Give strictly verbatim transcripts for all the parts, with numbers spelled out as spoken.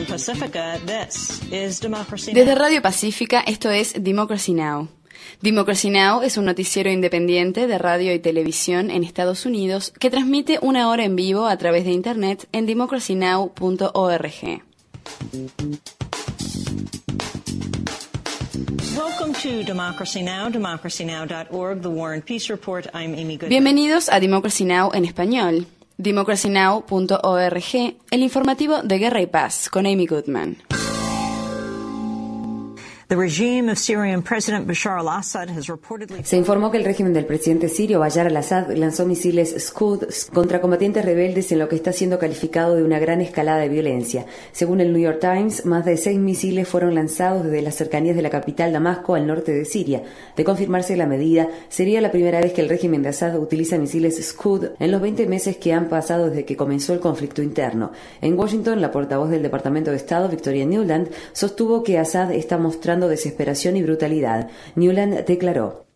Desde Radio Pacífica, esto es Democracy Now! Democracy Now! Es un noticiero independiente de radio y televisión en Estados Unidos que transmite una hora en vivo a través de Internet en democracy now punto org. Bienvenidos a Democracy Now! En español. democracy now punto org, el informativo de Guerra y Paz, con Amy Goodman. Se informó que el régimen del presidente sirio Bashar al-Assad lanzó misiles Scud contra combatientes rebeldes en lo que está siendo calificado de una gran escalada de violencia. Según el New York Times, más de seis misiles fueron lanzados desde las cercanías de la capital Damasco al norte de Siria. De confirmarse la medida, sería la primera vez que el régimen de Assad utiliza misiles Scud en los veinte meses que han pasado desde que comenzó el conflicto interno. En Washington, la portavoz del Departamento de Estado, Victoria Nuland, sostuvo que Assad está mostrando desesperación y brutalidad. Nuland declaró: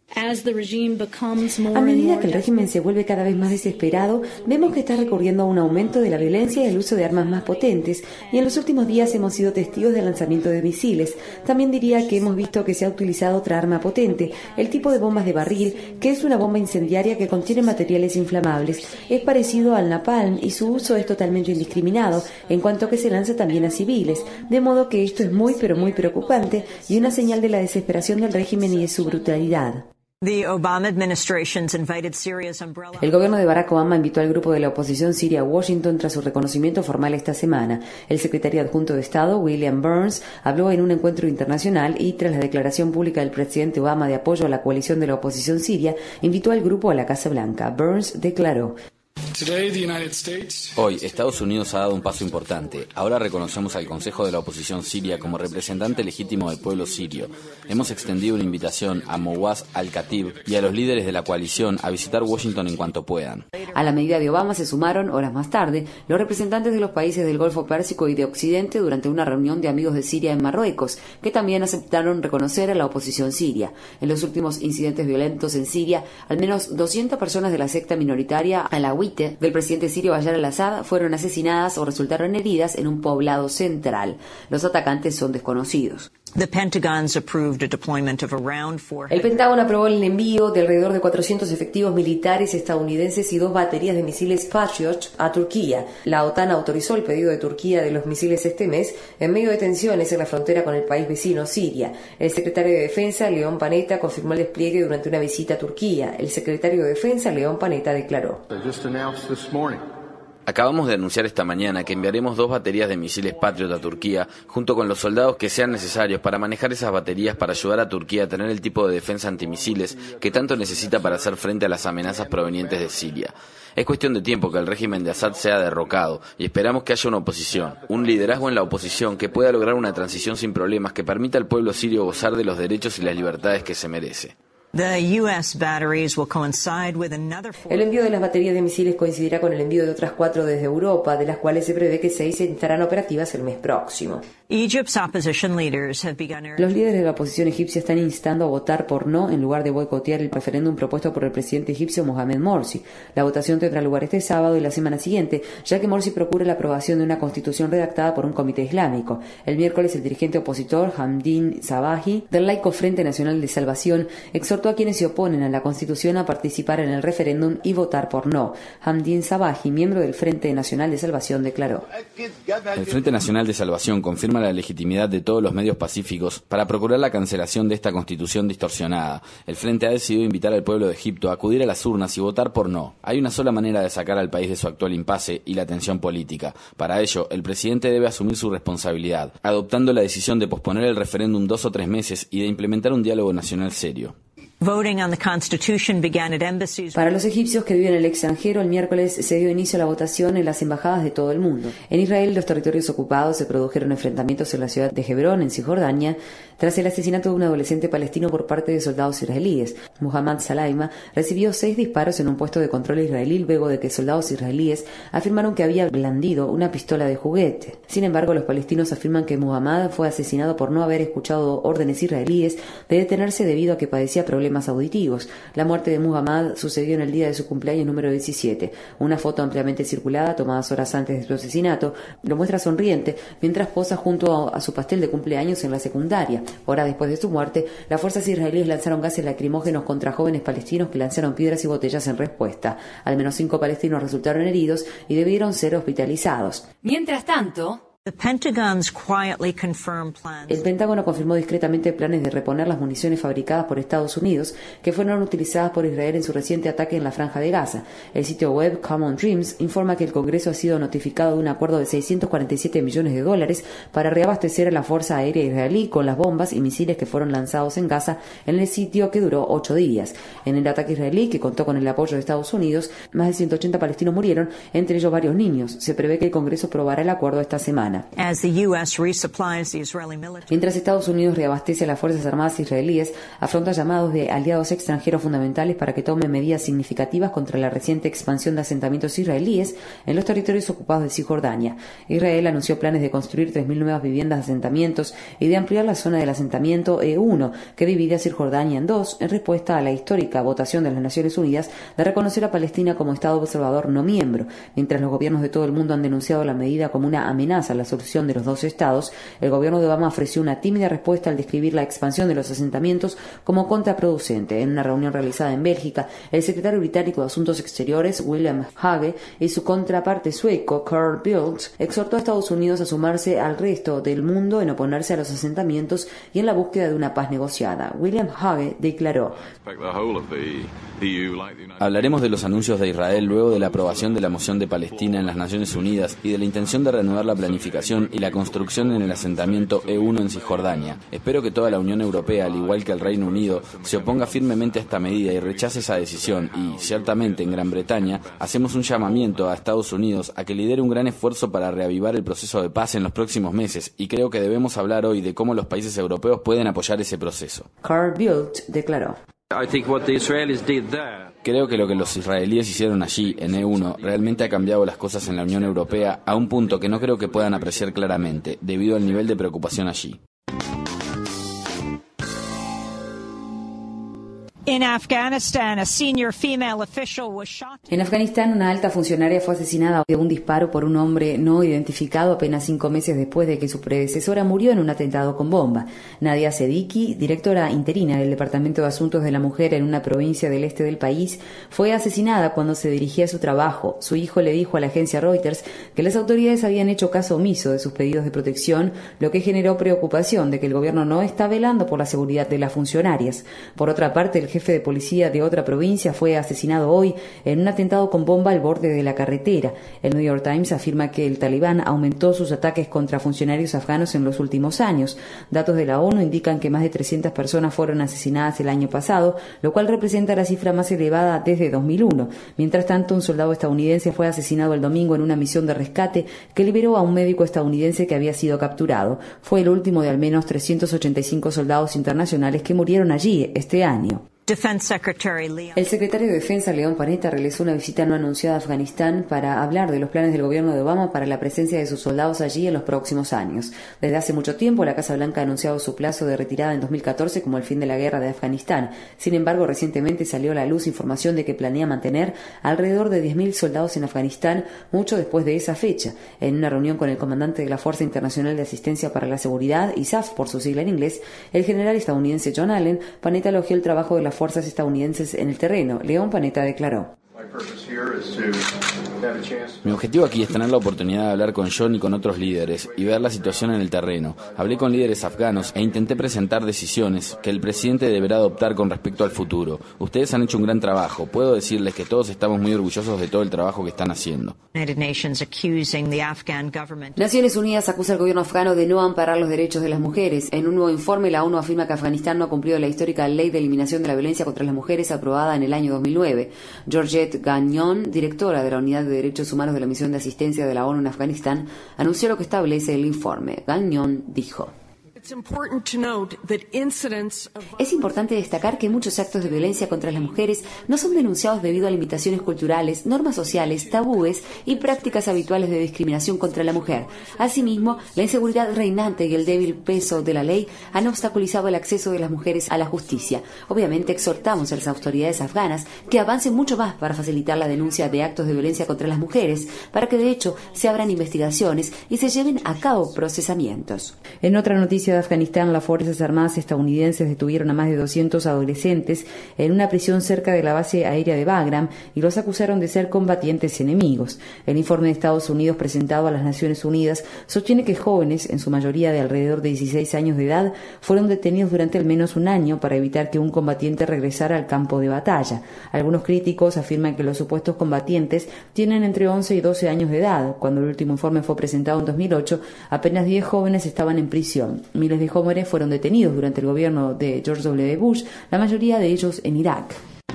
a medida que el régimen se vuelve cada vez más desesperado, vemos que está recurriendo a un aumento de la violencia y el uso de armas más potentes, y en los últimos días hemos sido testigos del lanzamiento de misiles. También diría que hemos visto que se ha utilizado otra arma potente, el tipo de bombas de barril, que es una bomba incendiaria que contiene materiales inflamables. Es parecido al napalm y su uso es totalmente indiscriminado, en cuanto que se lanza también a civiles, de modo que esto es muy pero muy preocupante y una señal de la desesperación del régimen y de su brutalidad. El gobierno de Barack Obama invitó al grupo de la oposición siria a Washington tras su reconocimiento formal esta semana. El secretario adjunto de Estado, William Burns, habló en un encuentro internacional y, tras la declaración pública del presidente Obama de apoyo a la coalición de la oposición siria, invitó al grupo a la Casa Blanca. Burns declaró: Hoy, Estados Unidos ha dado un paso importante. Ahora reconocemos al Consejo de la Oposición Siria como representante legítimo del pueblo sirio. Hemos extendido una invitación a Mowaz al-Khatib y a los líderes de la coalición a visitar Washington en cuanto puedan. A la medida de Obama se sumaron, horas más tarde, los representantes de los países del Golfo Pérsico y de Occidente durante una reunión de amigos de Siria en Marruecos, que también aceptaron reconocer a la oposición siria. En los últimos incidentes violentos en Siria, al menos doscientas personas de la secta minoritaria alawite del presidente sirio Bashar al-Assad fueron asesinadas o resultaron heridas en un poblado central. Los atacantes son desconocidos. El Pentágono aprobó el envío de alrededor de cuatrocientos efectivos militares estadounidenses y dos baterías de misiles Patriot a Turquía. La OTAN autorizó el pedido de Turquía de los misiles este mes en medio de tensiones en la frontera con el país vecino Siria. El secretario de Defensa, León Panetta, confirmó el despliegue durante una visita a Turquía. El secretario de Defensa, León Panetta, declaró: Acabamos de anunciar esta mañana que enviaremos dos baterías de misiles Patriot a Turquía, junto con los soldados que sean necesarios para manejar esas baterías para ayudar a Turquía a tener el tipo de defensa antimisiles que tanto necesita para hacer frente a las amenazas provenientes de Siria. Es cuestión de tiempo que el régimen de Assad sea derrocado y esperamos que haya una oposición, un liderazgo en la oposición que pueda lograr una transición sin problemas que permita al pueblo sirio gozar de los derechos y las libertades que se merece. El envío de las baterías de misiles coincidirá con el envío de otras cuatro desde Europa, de las cuales se prevé que seis estarán operativas el mes próximo. Los líderes de la oposición egipcia están instando a votar por no en lugar de boicotear el referéndum propuesto por el presidente egipcio Mohamed Morsi. La votación tendrá lugar este sábado y la semana siguiente, ya que Morsi procura la aprobación de una constitución redactada por un comité islámico. El miércoles, el dirigente opositor Hamdin Sabahi, del laico Frente Nacional de Salvación, exhortó a quienes se oponen a la Constitución a participar en el referéndum y votar por no. Hamdin Sabahi, miembro del Frente Nacional de Salvación, declaró: El Frente Nacional de Salvación confirma la legitimidad de todos los medios pacíficos para procurar la cancelación de esta Constitución distorsionada. El Frente ha decidido invitar al pueblo de Egipto a acudir a las urnas y votar por no. Hay una sola manera de sacar al país de su actual impasse y la tensión política. Para ello, el presidente debe asumir su responsabilidad, adoptando la decisión de posponer el referéndum dos o tres meses y de implementar un diálogo nacional serio. Para los egipcios que viven en el extranjero, el miércoles se dio inicio a la votación en las embajadas de todo el mundo. En Israel, los territorios ocupados, se produjeron enfrentamientos en la ciudad de Hebrón, en Cisjordania, tras el asesinato de un adolescente palestino por parte de soldados israelíes. Muhammad Salaima recibió seis disparos en un puesto de control israelí luego de que soldados israelíes afirmaron que había blandido una pistola de juguete. Sin embargo, los palestinos afirman que Muhammad fue asesinado por no haber escuchado órdenes israelíes de detenerse debido a que padecía problemas problemas auditivos. La muerte de Muhammad sucedió en el día de su cumpleaños número diecisiete. Una foto ampliamente circulada, tomada horas antes de su asesinato, lo muestra sonriente mientras posa junto a su pastel de cumpleaños en la secundaria. Horas después de su muerte, las fuerzas israelíes lanzaron gases lacrimógenos contra jóvenes palestinos que lanzaron piedras y botellas en respuesta. Al menos cinco palestinos resultaron heridos y debieron ser hospitalizados. Mientras tanto, el Pentágono confirmó discretamente planes de reponer las municiones fabricadas por Estados Unidos que fueron utilizadas por Israel en su reciente ataque en la Franja de Gaza. El sitio web Common Dreams informa que el Congreso ha sido notificado de un acuerdo de seiscientos cuarenta y siete millones de dólares para reabastecer a la Fuerza Aérea Israelí con las bombas y misiles que fueron lanzados en Gaza en el sitio, que duró ocho días. En el ataque israelí, que contó con el apoyo de Estados Unidos, más de ciento ochenta palestinos murieron, entre ellos varios niños. Se prevé que el Congreso aprobará el acuerdo esta semana. Mientras Estados Unidos reabastece a las Fuerzas Armadas israelíes, afronta llamados de aliados extranjeros fundamentales para que tomen medidas significativas contra la reciente expansión de asentamientos israelíes en los territorios ocupados de Cisjordania. Israel anunció planes de construir tres mil nuevas viviendas de asentamientos y de ampliar la zona del asentamiento E uno, que divide a Cisjordania en dos, en respuesta a la histórica votación de las Naciones Unidas de reconocer a Palestina como Estado observador no miembro. Mientras los gobiernos de todo el mundo han denunciado la medida como una amenaza a la solución de los dos estados, el gobierno de Obama ofreció una tímida respuesta al describir la expansión de los asentamientos como contraproducente. En una reunión realizada en Bélgica, el secretario británico de Asuntos Exteriores, William Hague, y su contraparte sueco, Carl Bildt, exhortó a Estados Unidos a sumarse al resto del mundo en oponerse a los asentamientos y en la búsqueda de una paz negociada. William Hague declaró: hablaremos de los anuncios de Israel luego de la aprobación de la moción de Palestina en las Naciones Unidas y de la intención de reanudar la planificación y la construcción en el asentamiento E uno en Cisjordania. Espero que toda la Unión Europea, al igual que el Reino Unido, se oponga firmemente a esta medida y rechace esa decisión y, ciertamente, en Gran Bretaña, hacemos un llamamiento a Estados Unidos a que lidere un gran esfuerzo para reavivar el proceso de paz en los próximos meses, y creo que debemos hablar hoy de cómo los países europeos pueden apoyar ese proceso. Carl Bildt declaró: creo que lo que los israelíes hicieron allí, en E uno, realmente ha cambiado las cosas en la Unión Europea a un punto que no creo que puedan apreciar claramente, debido al nivel de preocupación allí. En Afganistán, una alta funcionaria fue asesinada de un disparo por un hombre no identificado apenas cinco meses después de que su predecesora murió en un atentado con bomba. Nadia Seddiqui, directora interina del Departamento de Asuntos de la Mujer en una provincia del este del país, fue asesinada cuando se dirigía a su trabajo. Su hijo le dijo a la agencia Reuters que las autoridades habían hecho caso omiso de sus pedidos de protección, lo que generó preocupación de que el gobierno no está velando por la seguridad de las funcionarias. Por otra parte, el jefe de policía de otra provincia fue asesinado hoy en un atentado con bomba al borde de la carretera. El New York Times afirma que el Talibán aumentó sus ataques contra funcionarios afganos en los últimos años. Datos de la ONU indican que más de trescientas personas fueron asesinadas el año pasado, lo cual representa la cifra más elevada desde dos mil uno. Mientras tanto, un soldado estadounidense fue asesinado el domingo en una misión de rescate que liberó a un médico estadounidense que había sido capturado. Fue el último de al menos trescientos ochenta y cinco soldados internacionales que murieron allí este año. El secretario de Defensa, León Panetta, realizó una visita no anunciada a Afganistán para hablar de los planes del gobierno de Obama para la presencia de sus soldados allí en los próximos años. Desde hace mucho tiempo, la Casa Blanca ha anunciado su plazo de retirada en dos mil catorce como el fin de la guerra de Afganistán. Sin embargo, recientemente salió a la luz información de que planea mantener alrededor de diez mil soldados en Afganistán mucho después de esa fecha. En una reunión con el comandante de la Fuerza Internacional de Asistencia para la Seguridad, I S A F por su sigla en inglés, el general estadounidense John Allen, Panetta elogió el trabajo de la fuerzas estadounidenses en el terreno. León Panetta declaró: mi objetivo aquí es tener la oportunidad de hablar con John y con otros líderes y ver la situación en el terreno. Hablé con líderes afganos e intenté presentar decisiones que el presidente deberá adoptar con respecto al futuro. Ustedes han hecho un gran trabajo. Puedo decirles que todos estamos muy orgullosos de todo el trabajo que están haciendo. Naciones Unidas acusa al gobierno afgano de no amparar los derechos de las mujeres. En un nuevo informe, la ONU afirma que Afganistán no ha cumplido la histórica ley de eliminación de la violencia contra las mujeres aprobada en el año dos mil nueve. Georgette Gagnon, directora de la Unidad de Derechos Humanos de la Misión de Asistencia de la ONU en Afganistán, anunció lo que establece el informe. Gagnon dijo: Es importante destacar que muchos actos de violencia contra las mujeres no son denunciados debido a limitaciones culturales, normas sociales, tabúes y prácticas habituales de discriminación contra la mujer. Asimismo, la inseguridad reinante y el débil peso de la ley han obstaculizado el acceso de las mujeres a la justicia. Obviamente, exhortamos a las autoridades afganas que avancen mucho más para facilitar la denuncia de actos de violencia contra las mujeres, para que de hecho se abran investigaciones y se lleven a cabo procesamientos. En otra noticia de Afganistán, las Fuerzas Armadas estadounidenses detuvieron a más de doscientos adolescentes en una prisión cerca de la base aérea de Bagram y los acusaron de ser combatientes enemigos. El informe de Estados Unidos presentado a las Naciones Unidas sostiene que jóvenes, en su mayoría de alrededor de dieciséis años de edad, fueron detenidos durante al menos un año para evitar que un combatiente regresara al campo de batalla. Algunos críticos afirman que los supuestos combatientes tienen entre once y doce años de edad. Cuando el último informe fue presentado en dos mil ocho, apenas diez jóvenes estaban en prisión. Miles de jóvenes fueron detenidos durante el gobierno de George doble u Bush, la mayoría de ellos en Irak.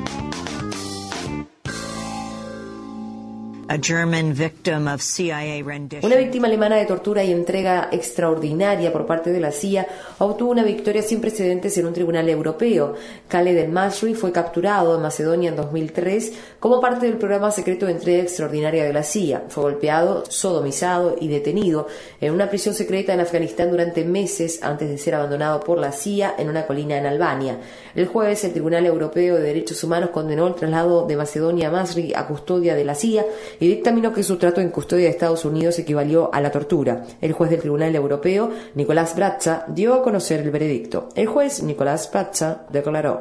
Una víctima alemana de tortura y entrega extraordinaria por parte de la C I A obtuvo una victoria sin precedentes en un tribunal europeo. Khaled El-Masri fue capturado en Macedonia en dos mil tres como parte del programa secreto de entrega extraordinaria de la C I A. Fue golpeado, sodomizado y detenido en una prisión secreta en Afganistán durante meses antes de ser abandonado por la C I A en una colina en Albania. El jueves, el Tribunal Europeo de Derechos Humanos condenó el traslado de Macedonia a Masri a custodia de la C I A y dictaminó que su trato en custodia de Estados Unidos equivalió a la tortura. El juez del Tribunal Europeo, Nicolás Bratza, dio a conocer el veredicto. El juez Nicolás Bratza declaró: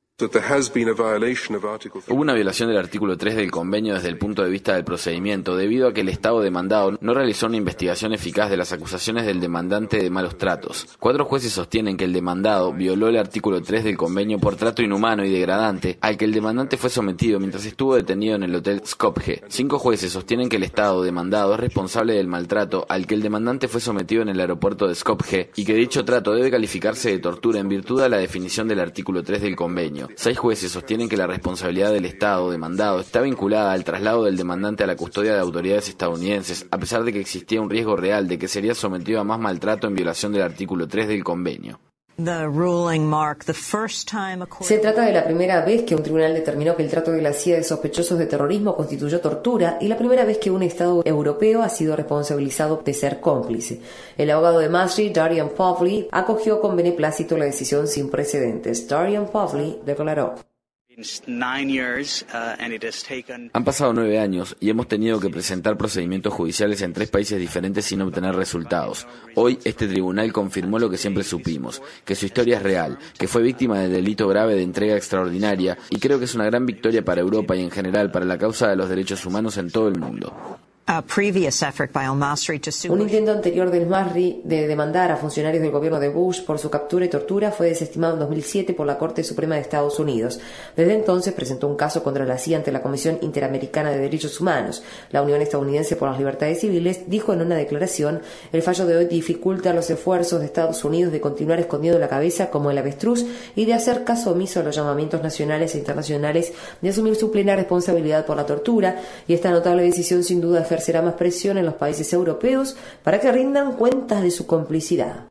Hubo una violación del artículo tres del convenio desde el punto de vista del procedimiento, debido a que el Estado demandado no realizó una investigación eficaz de las acusaciones del demandante de malos tratos. Cuatro jueces sostienen que el demandado violó el artículo tres del convenio por trato inhumano y degradante al que el demandante fue sometido mientras estuvo detenido en el hotel Skopje. Cinco jueces sostienen que el Estado demandado es responsable del maltrato al que el demandante fue sometido en el aeropuerto de Skopje y que dicho trato debe calificarse de tortura en virtud de la definición del artículo tres del convenio. Seis jueces sostienen que la responsabilidad del Estado demandado está vinculada al traslado del demandante a la custodia de autoridades estadounidenses, a pesar de que existía un riesgo real de que sería sometido a más maltrato en violación del artículo tres del convenio. Se trata de la primera vez que un tribunal determinó que el trato de la C I A de sospechosos de terrorismo constituyó tortura y la primera vez que un Estado europeo ha sido responsabilizado de ser cómplice. El abogado de Masri, Darian Povli, acogió con beneplácito la decisión sin precedentes. Darian Povli declaró: Han pasado nueve años y hemos tenido que presentar procedimientos judiciales en tres países diferentes sin obtener resultados. Hoy este tribunal confirmó lo que siempre supimos, que su historia es real, que fue víctima del delito grave de entrega extraordinaria, y creo que es una gran victoria para Europa y en general para la causa de los derechos humanos en todo el mundo. Un intento anterior del Masri de demandar a funcionarios del gobierno de Bush por su captura y tortura fue desestimado en dos mil siete por la Corte Suprema de Estados Unidos. Desde entonces presentó un caso contra la C I A ante la Comisión Interamericana de Derechos Humanos. La Unión Estadounidense por las Libertades Civiles dijo en una declaración: el fallo de hoy dificulta los esfuerzos de Estados Unidos de continuar escondiendo la cabeza como el avestruz y de hacer caso omiso a los llamamientos nacionales e internacionales de asumir su plena responsabilidad por la tortura, y esta notable decisión sin duda ejercerá más presión en los países europeos para que rindan cuentas de su complicidad.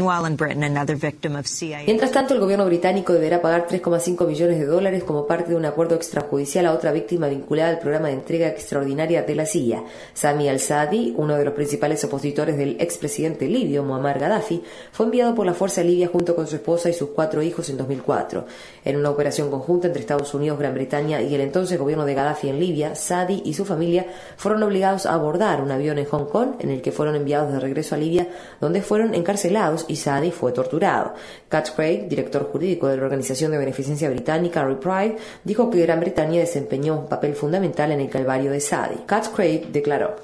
Mientras tanto, el gobierno británico deberá pagar tres coma cinco millones de dólares como parte de un acuerdo extrajudicial a otra víctima vinculada al programa de entrega extraordinaria de la C I A. Sami al-Sadi, uno de los principales opositores del expresidente libio Muammar Gaddafi, fue enviado por la fuerza libia junto con su esposa y sus cuatro hijos en dos mil cuatro. En una operación conjunta entre Estados Unidos, Gran Bretaña y el entonces gobierno de Gaddafi en Libia, Sadi y su familia fueron obligados a abordar un avión en Hong Kong en el que fueron enviados de regreso a Libia, donde fueron encarcelados y Sadi fue torturado. Cat Craig, director jurídico de la Organización de Beneficencia Británica Reprieve, dijo que Gran Bretaña desempeñó un papel fundamental en el calvario de Sadi. Cat Craig declaró: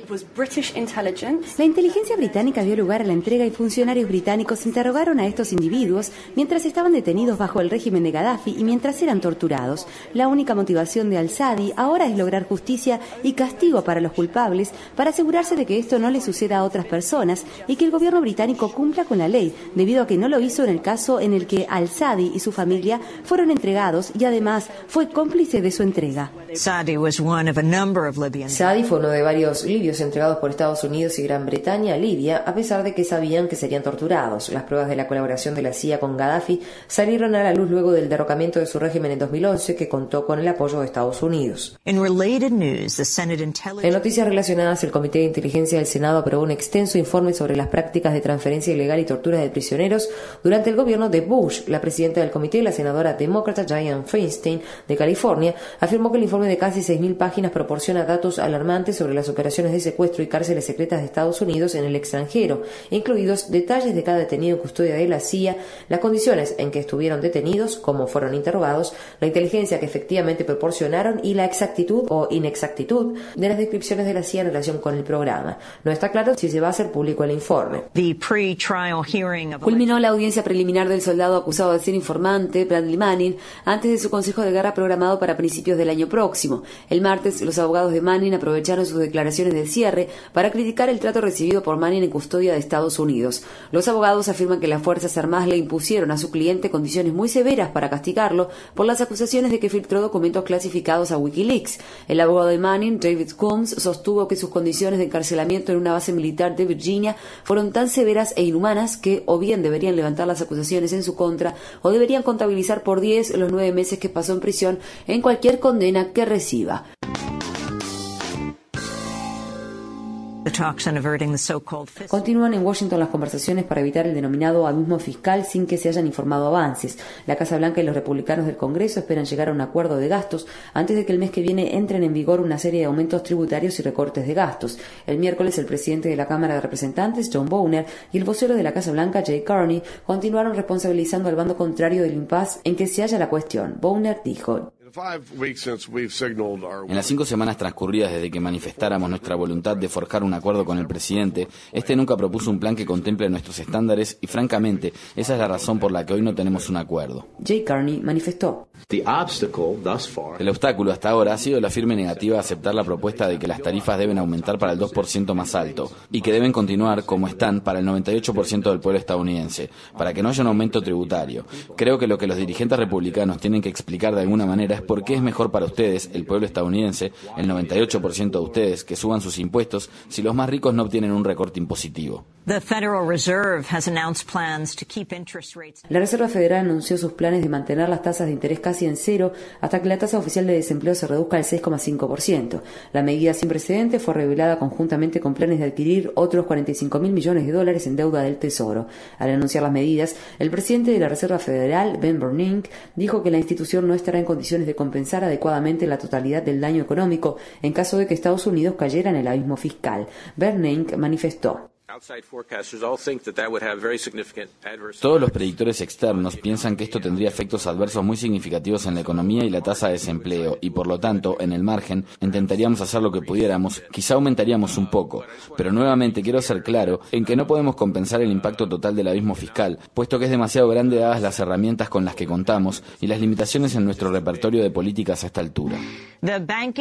la inteligencia británica dio lugar a la entrega y funcionarios británicos interrogaron a estos individuos mientras estaban detenidos bajo el régimen de Gaddafi y mientras eran torturados. La única motivación de al-Sadi ahora es lograr justicia y castigo para los culpables para asegurarse de que esto no le suceda a otras personas y que el gobierno británico cumpla con la ley, debido a que no lo hizo en el caso en el que al-Sadi y su familia fueron entregados y además fue cómplice de su entrega. Sadi fue uno de varios libios libios entregados por Estados Unidos y Gran Bretaña a Libia, a pesar de que sabían que serían torturados. Las pruebas de la colaboración de la C I A con Gaddafi salieron a la luz luego del derrocamiento de su régimen en dos mil once, que contó con el apoyo de Estados Unidos. En noticias relacionadas, el Comité de Inteligencia del Senado aprobó un extenso informe sobre las prácticas de transferencia ilegal y torturas de prisioneros durante el gobierno de Bush. La presidenta del comité, la senadora demócrata Dianne Feinstein, de California, afirmó que el informe de casi seis mil páginas proporciona datos alarmantes sobre las operaciones de secuestro y cárceles secretas de Estados Unidos en el extranjero, incluidos detalles de cada detenido en custodia de la C I A, las condiciones en que estuvieron detenidos, cómo fueron interrogados, la inteligencia que efectivamente proporcionaron y la exactitud o inexactitud de las descripciones de la C I A en relación con el programa. No está claro si se va a hacer público el informe. Culminó la audiencia preliminar del soldado acusado de ser informante, Bradley Manning, antes de su consejo de guerra programado para principios del año próximo. El martes, los abogados de Manning aprovecharon sus declaraciones de cierre para criticar el trato recibido por Manning en custodia de Estados Unidos. Los abogados afirman que las Fuerzas Armadas le impusieron a su cliente condiciones muy severas para castigarlo por las acusaciones de que filtró documentos clasificados a Wikileaks. El abogado de Manning, David Combs, sostuvo que sus condiciones de encarcelamiento en una base militar de Virginia fueron tan severas e inhumanas que o bien deberían levantar las acusaciones en su contra o deberían contabilizar por diez los nueve meses que pasó en prisión en cualquier condena que reciba. Continúan en Washington las conversaciones para evitar el denominado abismo fiscal sin que se hayan informado avances. La Casa Blanca y los republicanos del Congreso esperan llegar a un acuerdo de gastos antes de que el mes que viene entren en vigor una serie de aumentos tributarios y recortes de gastos. El miércoles, el presidente de la Cámara de Representantes, John Boehner, y el vocero de la Casa Blanca, Jay Carney, continuaron responsabilizando al bando contrario del impasse en que se halla la cuestión. Boehner dijo: En las cinco semanas transcurridas desde que manifestáramos nuestra voluntad de forjar un acuerdo con el presidente, este nunca propuso un plan que contemple nuestros estándares y, francamente, esa es la razón por la que hoy no tenemos un acuerdo. Jay Carney manifestó: El obstáculo hasta ahora ha sido la firme negativa a aceptar la propuesta de que las tarifas deben aumentar para el dos por ciento más alto y que deben continuar como están para el noventa y ocho por ciento del pueblo estadounidense, para que no haya un aumento tributario. Creo que lo que los dirigentes republicanos tienen que explicar de alguna manera es por qué es mejor para ustedes, el pueblo estadounidense, el noventa y ocho por ciento de ustedes, que suban sus impuestos si los más ricos no obtienen un recorte impositivo. La Reserva Federal anunció sus planes de mantener las tasas de interés casi en cero hasta que la tasa oficial de desempleo se reduzca al seis coma cinco por ciento. La medida sin precedentes fue revelada conjuntamente con planes de adquirir otros cuarenta y cinco mil millones de dólares en deuda del Tesoro. Al anunciar las medidas, el presidente de la Reserva Federal, Ben Bernanke, dijo que la institución no estará en condiciones de compensar adecuadamente la totalidad del daño económico en caso de que Estados Unidos cayera en el abismo fiscal. Bernanke manifestó: Todos los predictores externos piensan que esto tendría efectos adversos muy significativos en la economía y la tasa de desempleo, y por lo tanto, en el margen, intentaríamos hacer lo que pudiéramos, quizá aumentaríamos un poco, pero nuevamente quiero ser claro en que no podemos compensar el impacto total del abismo fiscal, puesto que es demasiado grande dadas las herramientas con las que contamos y las limitaciones en nuestro repertorio de políticas a esta altura. La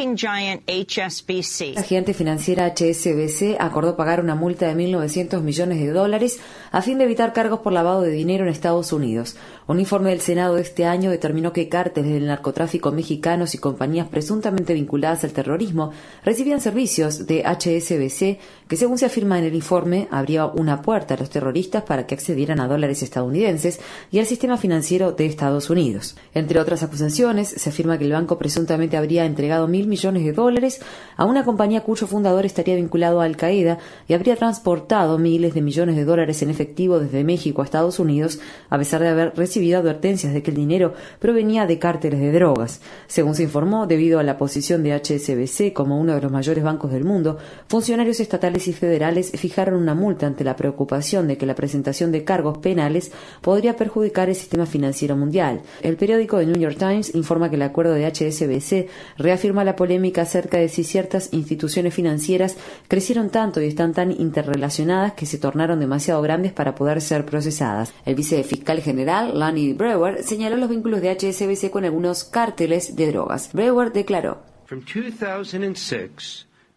gigante financiera H S B C acordó pagar una multa de mil novecientos millones de dólares a fin de evitar cargos por lavado de dinero en Estados Unidos. Un informe del Senado de este año determinó que cárteles del narcotráfico mexicanos y compañías presuntamente vinculadas al terrorismo recibían servicios de H S B C que, según se afirma en el informe, abría una puerta a los terroristas para que accedieran a dólares estadounidenses y al sistema financiero de Estados Unidos. Entre otras acusaciones, se afirma que el banco presuntamente habría entregado mil millones de dólares a una compañía cuyo fundador estaría vinculado a Al Qaeda y habría transportado miles de millones de dólares en efectivo desde México a Estados Unidos, a pesar de haber recibido advertencias de que el dinero provenía de cárteles de drogas. Según se informó, debido a la posición de H S B C como uno de los mayores bancos del mundo, funcionarios estatales y federales fijaron una multa ante la preocupación de que la presentación de cargos penales podría perjudicar el sistema financiero mundial. El periódico The New York Times informa que el acuerdo de H S B C reafirma la polémica acerca de si ciertas instituciones financieras crecieron tanto y están tan interrelacionadas que se tornaron demasiado grandes para poder ser procesadas. El vicefiscal general, Lonnie Brewer, señaló los vínculos de H S B C con algunos cárteles de drogas. Brewer declaró: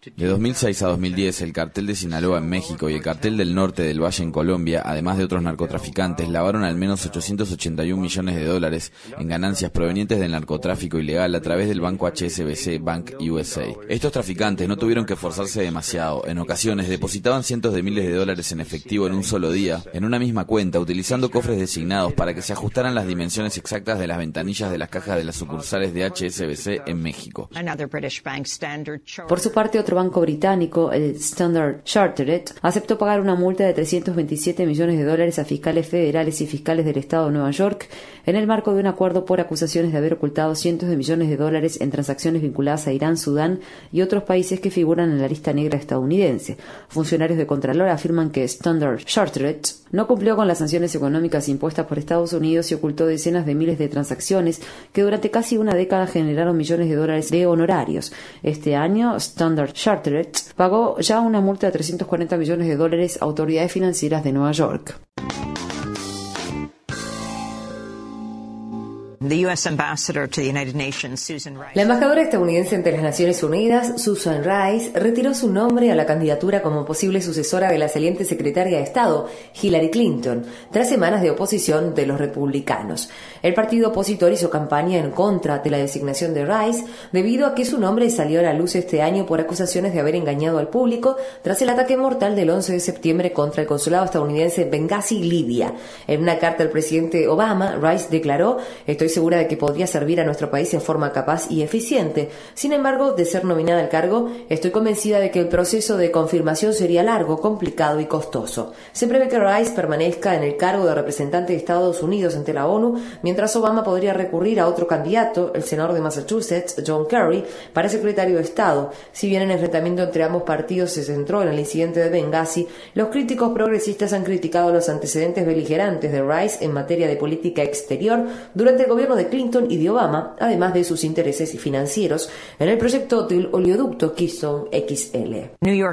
De dos mil seis a dos mil diez, el cartel de Sinaloa en México y el cartel del norte del Valle en Colombia, además de otros narcotraficantes, lavaron al menos ochocientos ochenta y un millones de dólares en ganancias provenientes del narcotráfico ilegal a través del banco H S B C Bank U S A. Estos traficantes no tuvieron que esforzarse demasiado. En ocasiones depositaban cientos de miles de dólares en efectivo en un solo día, en una misma cuenta, utilizando cofres designados para que se ajustaran las dimensiones exactas de las ventanillas de las cajas de las sucursales de H S B C en México. Por su parte, otro banco británico, el Standard Chartered, aceptó pagar una multa de trescientos veintisiete millones de dólares a fiscales federales y fiscales del estado de Nueva York en el marco de un acuerdo por acusaciones de haber ocultado cientos de millones de dólares en transacciones vinculadas a Irán, Sudán y otros países que figuran en la lista negra estadounidense. Funcionarios de Contralor afirman que Standard Chartered no cumplió con las sanciones económicas impuestas por Estados Unidos y ocultó decenas de miles de transacciones que durante casi una década generaron millones de dólares de honorarios. Este año, Standard Chartered pagó ya una multa de trescientos cuarenta millones de dólares a autoridades financieras de Nueva York. La embajadora estadounidense ante las Naciones Unidas, Susan Rice, retiró su nombre a la candidatura como posible sucesora de la saliente secretaria de Estado, Hillary Clinton, tras semanas de oposición de los republicanos. El partido opositor hizo campaña en contra de la designación de Rice debido a que su nombre salió a la luz este año por acusaciones de haber engañado al público tras el ataque mortal del once de septiembre contra el consulado estadounidense en Benghazi, Libia. En una carta al presidente Obama, Rice declaró: "Estoy segura de que podría servir a nuestro país en forma capaz y eficiente. Sin embargo, de ser nominada al cargo, estoy convencida de que el proceso de confirmación sería largo, complicado y costoso". Se prevé que Rice permanezca en el cargo de representante de Estados Unidos ante la ONU, mientras Obama podría recurrir a otro candidato, el senador de Massachusetts, John Kerry, para secretario de Estado. Si bien el enfrentamiento entre ambos partidos se centró en el incidente de Benghazi, los críticos progresistas han criticado los antecedentes beligerantes de Rice en materia de política exterior durante el gobierno de Clinton y de Obama, además de sus intereses financieros en el proyecto del oleoducto Keystone X L.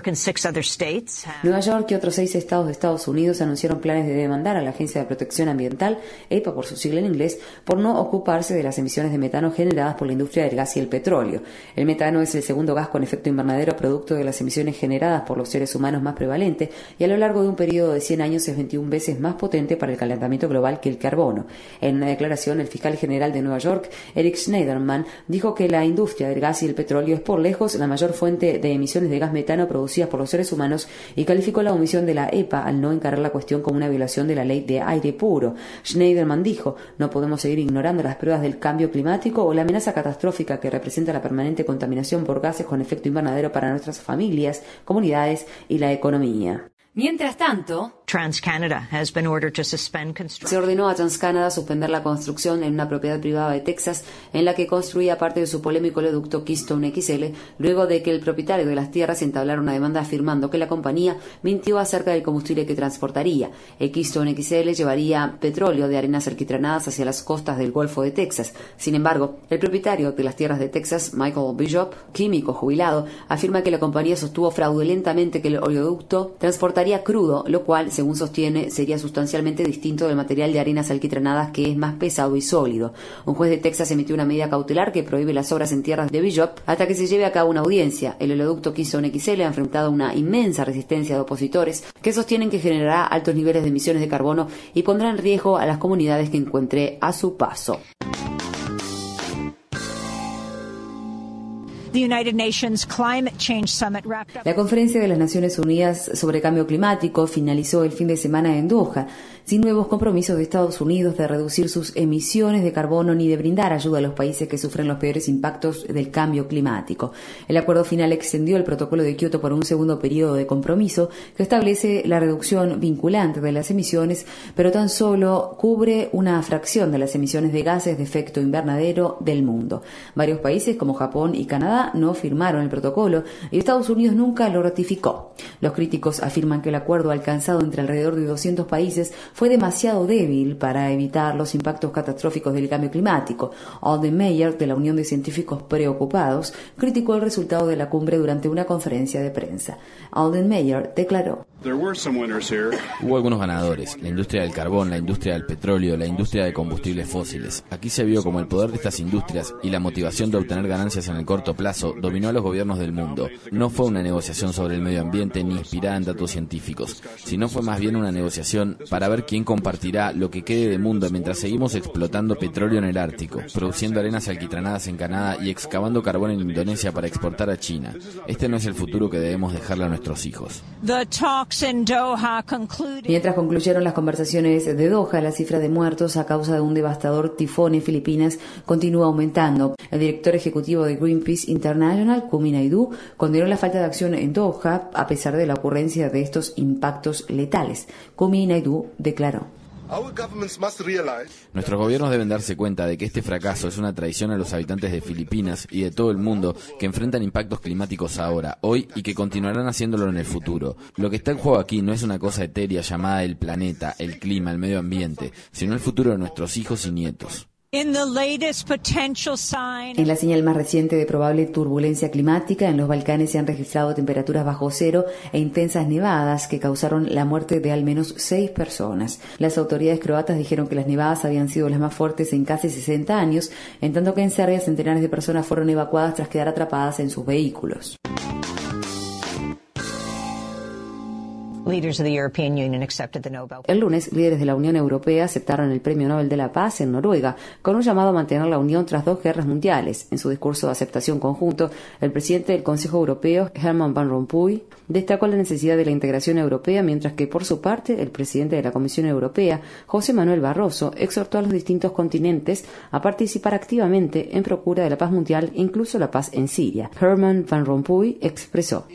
Nueva York y otros seis estados de Estados Unidos anunciaron planes de demandar a la Agencia de Protección Ambiental, E P A por su sigla en inglés, por no ocuparse de las emisiones de metano generadas por la industria del gas y el petróleo. El metano es el segundo gas con efecto invernadero producto de las emisiones generadas por los seres humanos más prevalente y a lo largo de un periodo de cien años es veintiuna veces más potente para el calentamiento global que el carbono. En una declaración, el fiscal general de Nueva York, Eric Schneiderman, dijo que la industria del gas y el petróleo es por lejos la mayor fuente de emisiones de gas metano producidas por los seres humanos y calificó la omisión de la E P A al no encarar la cuestión como una violación de la ley de aire puro. Schneiderman dijo: "No podemos seguir ignorando las pruebas del cambio climático o la amenaza catastrófica que representa la permanente contaminación por gases con efecto invernadero para nuestras familias, comunidades y la economía". Mientras tanto, TransCanada has been ordered to suspend construction. Se ordenó a TransCanada suspender la construcción en una propiedad privada de Texas en la que construía parte de su polémico oleoducto Keystone X L, luego de que el propietario de las tierras entablara una demanda afirmando que la compañía mintió acerca del combustible que transportaría. El Keystone X L llevaría petróleo de arenas alquitranadas hacia las costas del Golfo de Texas. Sin embargo, el propietario de las tierras de Texas, Michael Bishop, químico jubilado, afirma que la compañía sostuvo fraudulentamente que el oleoducto transportaría crudo, lo cual, según sostiene, sería sustancialmente distinto del material de arenas alquitranadas, que es más pesado y sólido. Un juez de Texas emitió una medida cautelar que prohíbe las obras en tierras de Bishop hasta que se lleve a cabo una audiencia. El oleoducto Keystone X L ha enfrentado una inmensa resistencia de opositores que sostienen que generará altos niveles de emisiones de carbono y pondrá en riesgo a las comunidades que encuentre a su paso. La Conferencia de las Naciones Unidas sobre Cambio Climático finalizó el fin de semana en Doha, sin nuevos compromisos de Estados Unidos de reducir sus emisiones de carbono ni de brindar ayuda a los países que sufren los peores impactos del cambio climático. El acuerdo final extendió el protocolo de Kioto por un segundo periodo de compromiso que establece la reducción vinculante de las emisiones, pero tan solo cubre una fracción de las emisiones de gases de efecto invernadero del mundo. Varios países como Japón y Canadá no firmaron el protocolo y Estados Unidos nunca lo ratificó. Los críticos afirman que el acuerdo alcanzado entre alrededor de doscientos países fue demasiado débil para evitar los impactos catastróficos del cambio climático. Alden Meyer, de la Unión de Científicos Preocupados, criticó el resultado de la cumbre durante una conferencia de prensa. Alden Meyer declaró: Hubo algunos ganadores, la industria del carbón, la industria del petróleo, la industria de combustibles fósiles. Aquí se vio como el poder de estas industrias y la motivación de obtener ganancias en el corto plazo dominó a los gobiernos del mundo. No fue una negociación sobre el medio ambiente ni inspirada en datos científicos, sino fue más bien una negociación para ver quién compartirá lo que quede de mundo mientras seguimos explotando petróleo en el Ártico, produciendo arenas alquitranadas en Canadá y excavando carbón en Indonesia para exportar a China. Este no es el futuro que debemos dejarle a nuestros hijos. Mientras concluyeron las conversaciones de Doha, la cifra de muertos a causa de un devastador tifón en Filipinas continúa aumentando. El director ejecutivo de Greenpeace International, Kumi Naidoo, condenó la falta de acción en Doha a pesar de la ocurrencia de estos impactos letales. Kumi Naidoo declaró: Nuestros gobiernos deben darse cuenta de que este fracaso es una traición a los habitantes de Filipinas y de todo el mundo que enfrentan impactos climáticos ahora, hoy y que continuarán haciéndolo en el futuro. Lo que está en juego aquí no es una cosa etérea llamada el planeta, el clima, el medio ambiente, sino el futuro de nuestros hijos y nietos. En la señal más reciente de probable turbulencia climática, en los Balcanes se han registrado temperaturas bajo cero e intensas nevadas que causaron la muerte de al menos seis personas. Las autoridades croatas dijeron que las nevadas habían sido las más fuertes en casi sesenta años, en tanto que en Serbia centenares de personas fueron evacuadas tras quedar atrapadas en sus vehículos. El lunes, líderes de la Unión Europea aceptaron el Premio Nobel de la Paz en Noruega, con un llamado a mantener la unión tras dos guerras mundiales. En su discurso de aceptación conjunto, el presidente del Consejo Europeo, Herman Van Rompuy, destacó la necesidad de la integración europea, mientras que, por su parte, el presidente de la Comisión Europea, José Manuel Barroso, exhortó a los distintos continentes a participar activamente en procura de la paz mundial, incluso la paz en Siria. Herman Van Rompuy expresó: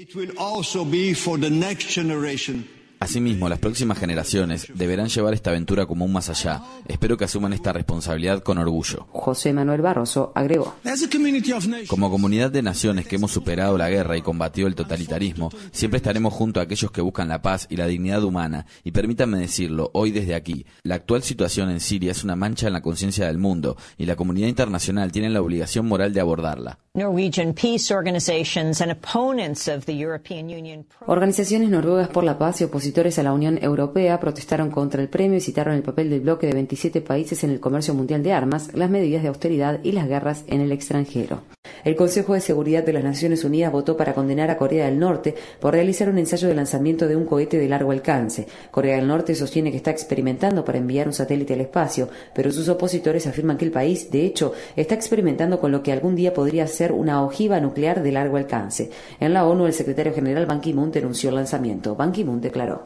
Asimismo, las próximas generaciones deberán llevar esta aventura como un más allá. Espero que asuman esta responsabilidad con orgullo. José Manuel Barroso agregó: Como comunidad de naciones que hemos superado la guerra y combatido el totalitarismo, siempre estaremos junto a aquellos que buscan la paz y la dignidad humana. Y permítanme decirlo, hoy desde aquí, la actual situación en Siria es una mancha en la conciencia del mundo y la comunidad internacional tiene la obligación moral de abordarla. Organizaciones noruegas por la paz y opositores a la Unión Europea protestaron contra el premio y citaron el papel del bloque de veintisiete países en el comercio mundial de armas, las medidas de austeridad y las guerras en el extranjero. El Consejo de Seguridad de las Naciones Unidas votó para condenar a Corea del Norte por realizar un ensayo de lanzamiento de un cohete de largo alcance. Corea del Norte sostiene que está experimentando para enviar un satélite al espacio, pero sus opositores afirman que el país, de hecho, está experimentando con lo que algún día podría ser una ojiva nuclear de largo alcance. En la ONU, el secretario general Ban Ki-moon denunció el lanzamiento. Ban Ki-moon declaró: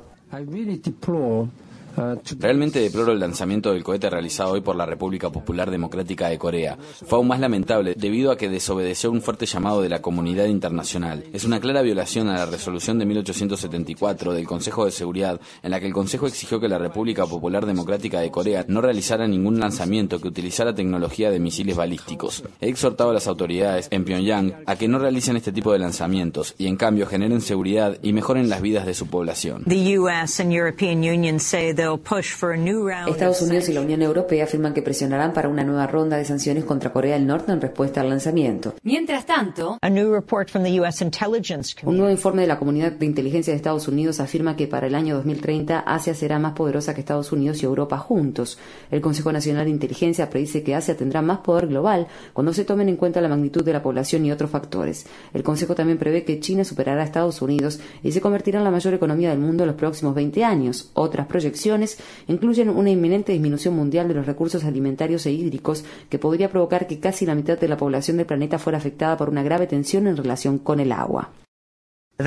Realmente deploro el lanzamiento del cohete realizado hoy por la República Popular Democrática de Corea. Fue aún más lamentable debido a que desobedeció un fuerte llamado de la comunidad internacional. Es una clara violación a la resolución de mil ochocientos setenta y cuatro del Consejo de Seguridad, en la que el Consejo exigió que la República Popular Democrática de Corea no realizara ningún lanzamiento que utilizara tecnología de misiles balísticos. He exhortado a las autoridades en Pyongyang a que no realicen este tipo de lanzamientos y en cambio generen seguridad y mejoren las vidas de su población. Estados Unidos y la Unión Europea afirman que presionarán para una nueva ronda de sanciones contra Corea del Norte en respuesta al lanzamiento. Mientras tanto, un nuevo informe de la Comunidad de Inteligencia de Estados Unidos afirma que para el año dos mil treinta Asia será más poderosa que Estados Unidos y Europa juntos. El Consejo Nacional de Inteligencia predice que Asia tendrá más poder global cuando se tomen en cuenta la magnitud de la población y otros factores. El Consejo también prevé que China superará a Estados Unidos y se convertirá en la mayor economía del mundo en los próximos veinte años. Otras proyecciones incluyen una inminente disminución mundial de los recursos alimentarios e hídricos que podría provocar que casi la mitad de la población del planeta fuera afectada por una grave tensión en relación con el agua. El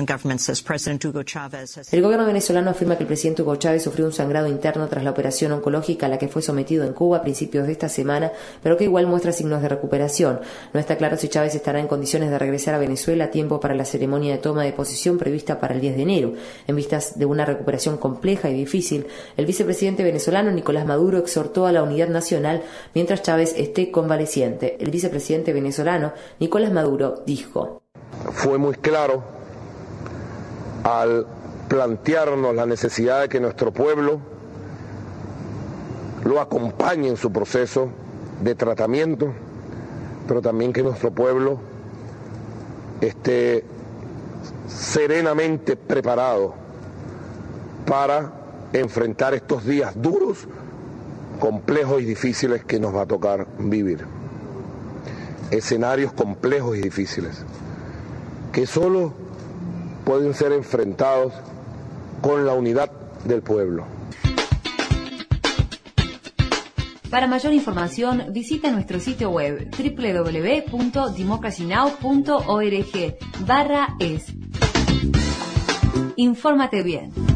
gobierno venezolano afirma que el presidente Hugo Chávez sufrió un sangrado interno tras la operación oncológica a la que fue sometido en Cuba a principios de esta semana, pero que igual muestra signos de recuperación. No está claro si Chávez estará en condiciones de regresar a Venezuela a tiempo para la ceremonia de toma de posesión prevista para el diez de enero. En vistas de una recuperación compleja y difícil, el vicepresidente venezolano Nicolás Maduro exhortó a la unidad nacional mientras Chávez esté convaleciente. El vicepresidente venezolano Nicolás Maduro dijo: Fue muy claro al plantearnos la necesidad de que nuestro pueblo lo acompañe en su proceso de tratamiento, pero también que nuestro pueblo esté serenamente preparado para enfrentar estos días duros, complejos y difíciles que nos va a tocar vivir. Escenarios complejos y difíciles, que solo pueden ser enfrentados con la unidad del pueblo. Para mayor información, visita nuestro sitio web doble u doble u doble u punto democracy now punto org barra es. Infórmate bien.